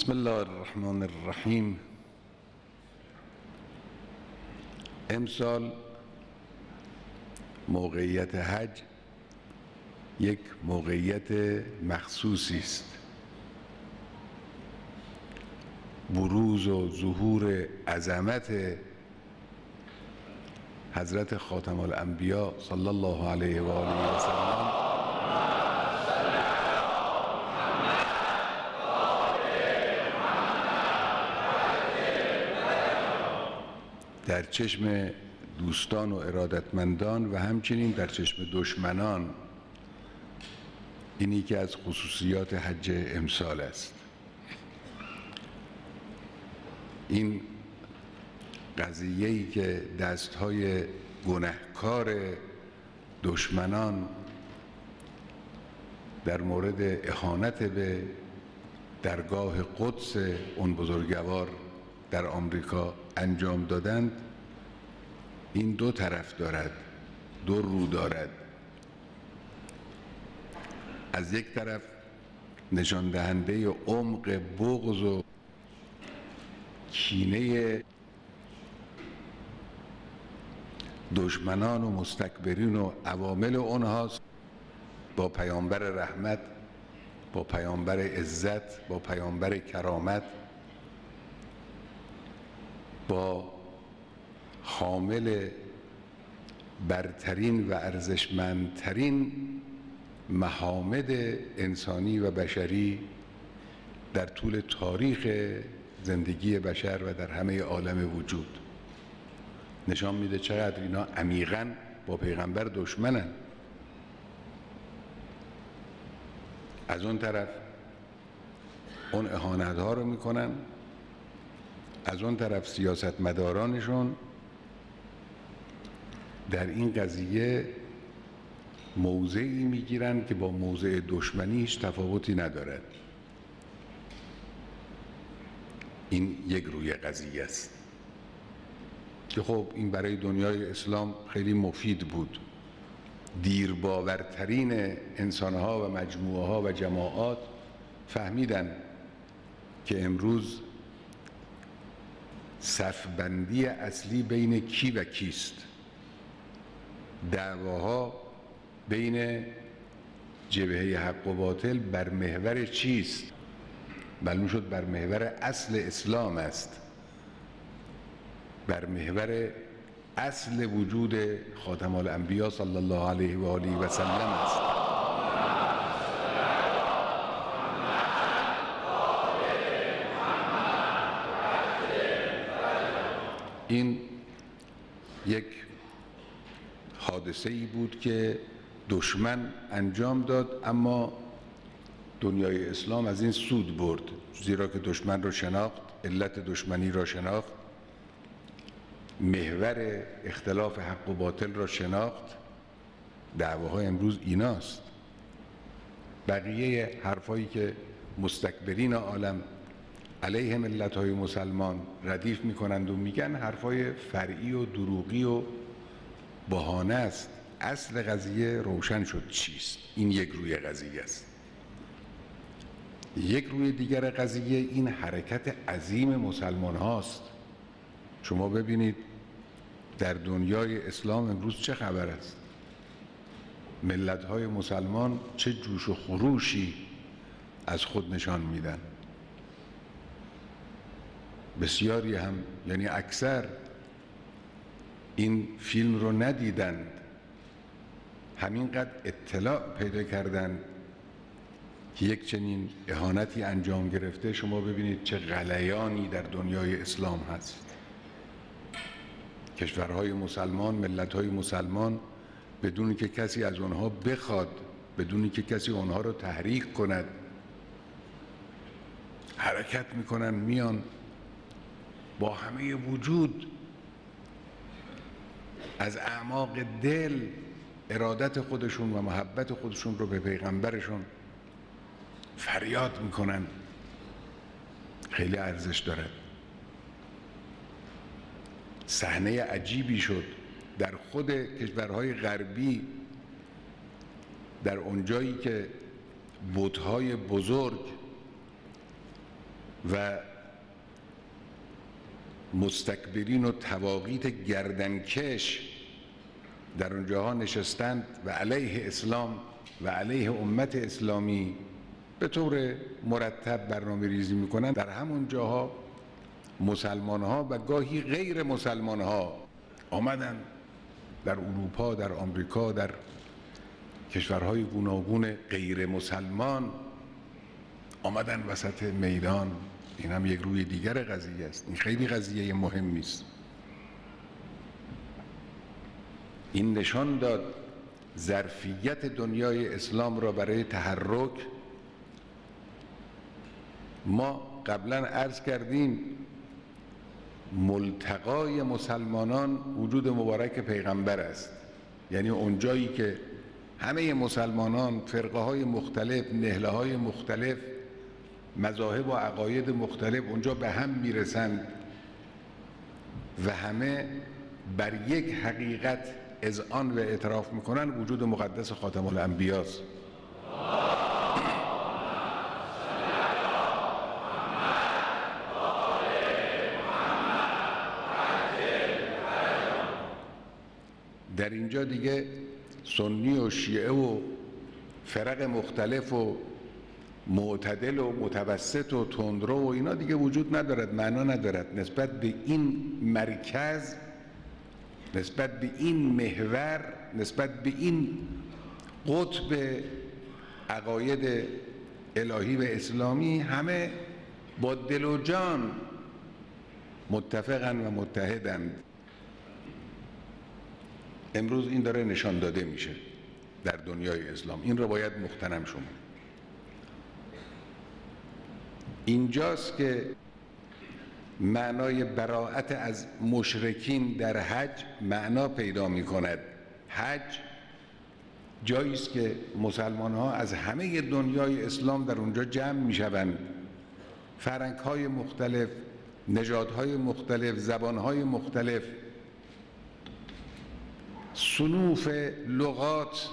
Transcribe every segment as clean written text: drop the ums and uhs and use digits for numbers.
بسم الله الرحمن الرحیم. امسال موقعیت حج یک موقعیت مخصوصی است. بروز و ظهور عظمت حضرت خاتم الانبیا صلی الله علیه و آله و سلم در چشم دوستان و ارادتمندان و همچنین در چشم دشمنان اینی که از خصوصیات حج امسال است. این قضیه‌ای که دستهای گنهکار دشمنان در مورد اهانت به درگاه قدس اون بزرگوار در آمریکا انجام دادند، این دو طرف دارد، دو رو دارد. از یک طرف نشان دهنده عمق بغض و کینه دشمنان و مستکبرین و عوامل اونهاست با پیامبر رحمت، با پیامبر عزت، با پیامبر کرامت، با حامل برترین و ارزشمندترین محامد انسانی و بشری در طول تاریخ زندگی بشر و در همه عالم وجود. نشان میده چقدر اینا عمیقاً با پیغمبر دشمنن. از اون طرف اون اهانت ها رو میکنن، از اون طرف سیاستمدارانشون در این قضیه موضعی میگیرن که با موضع دشمنی هیچ تفاوتی ندارد. این یک روی قضیه است که خب این برای دنیای اسلام خیلی مفید بود. دیرباورترین انسانها و مجموعه ها و جماعات فهمیدن که امروز صفبندی اصلی بین کی و کیست. دعواها بین جبهه حق و باطل بر محور چیست؟ معلوم شد بر محور اصل اسلام است، بر محور اصل وجود خاتم الانبیا صلی الله علیه و آله و سلم است. این یک حادثه‌ای بود که دشمن انجام داد، اما دنیای اسلام از این سود برد، زیرا که دشمن را شناخت، علت دشمنی را شناخت، محور اختلاف حق و باطل را شناخت. دعواها امروز ایناست. بقیه حرفایی که مستکبرین عالم علیه ملت‌های مسلمان ردیف میکنند و میگن حرفای فرعی و دروغی و بهانه است. اصل قضیه روشن شد چیست. این یک روی قضیه است. یک روی دیگر قضیه این حرکت عظیم مسلمان هاست. شما ببینید در دنیای اسلام امروز چه خبر است. ملت‌های مسلمان چه جوش و خروشی از خود نشان میدن. بسیاری هم، یعنی اکثر، این فیلم رو ندیدند، همینقدر اطلاع پیدا کردند که یک چنین اهانتی انجام گرفته. شما ببینید چه غلیانی در دنیای اسلام هست. کشورهای مسلمان، ملت‌های مسلمان، بدون که کسی از آنها بخواد، بدون که کسی آنها رو تحریک کند، حرکت میکنن، میان با همه وجود از اعماق دل ارادت خودشون و محبت خودشون رو به پیغمبرشون فریاد میکنن. خیلی ارزش داره. صحنه عجیبی شد در خود کشورهای غربی، در اونجایی که بت‌های بزرگ و مستکبرین و طواغیت گردنکش در اونجاها نشستند و علیه اسلام و علیه امت اسلامی به طور مرتب برنامه ریزی میکنن. در همون جاها مسلمان ها و گاهی غیر مسلمان ها آمدن در اروپا، در آمریکا، در کشورهای گوناگون غیر مسلمان آمدن وسط میدان. این هم یک روی دیگر قضیه است. این خیلی قضیه مهمی است. این نشان داد ظرفیت دنیای اسلام را برای تحرک. ما قبلا عرض کردیم ملتقای مسلمانان وجود مبارک پیغمبر است، یعنی اونجایی که همه مسلمانان، فرقه های مختلف، نهله های مختلف، مذاهب و عقاید مختلف اونجا به هم میرسند و همه بر یک حقیقت اذعان و اعتراف میکنن، وجود مقدس خاتم الانبیا است. در اینجا دیگه سنی و شیعه و فرق مختلف و معتدل و متوسط و تندرو و اینا دیگه وجود ندارد، معنا ندارد. نسبت به این مرکز، نسبت به این محور، نسبت به این قطب عقاید الهی و اسلامی همه با دل و جان متفقن و متحدند. امروز این داره نشان داده میشه در دنیای اسلام. این رو باید مغتنم شما. اینجاست که معنای براءت از مشرکین در حج معنا پیدا می کند. حج جایی است که مسلمان ها از همه دنیای اسلام در اونجا جمع می شوند. فرهنگ های مختلف، نژادهای مختلف، زبان های مختلف، صنوف لغات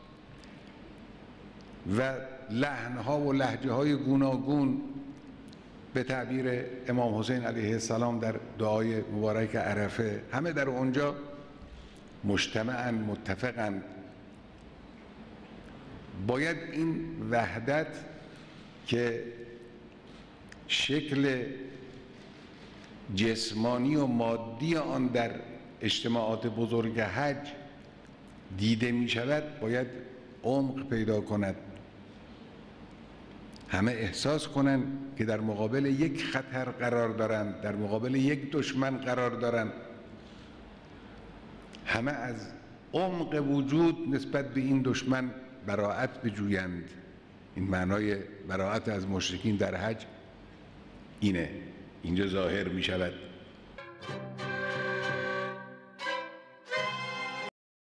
و لحن ها و لهجه های گوناگون، به تعبیر امام حسین علیه السلام در دعای مبارک عرفه، همه در اونجا مجتمعاً، متفقاً. باید این وحدت که شکل جسمانی و مادی آن در اجتماعات بزرگ حج دیده می شود باید عمق پیدا کند. همه احساس کنند که در مقابل یک خطر قرار دارند، در مقابل یک دشمن قرار دارند. همه از عمق وجود نسبت به این دشمن براءت بجویند. این معنای براءت از مشرکین در حج اینه، اینجا ظاهر می شود.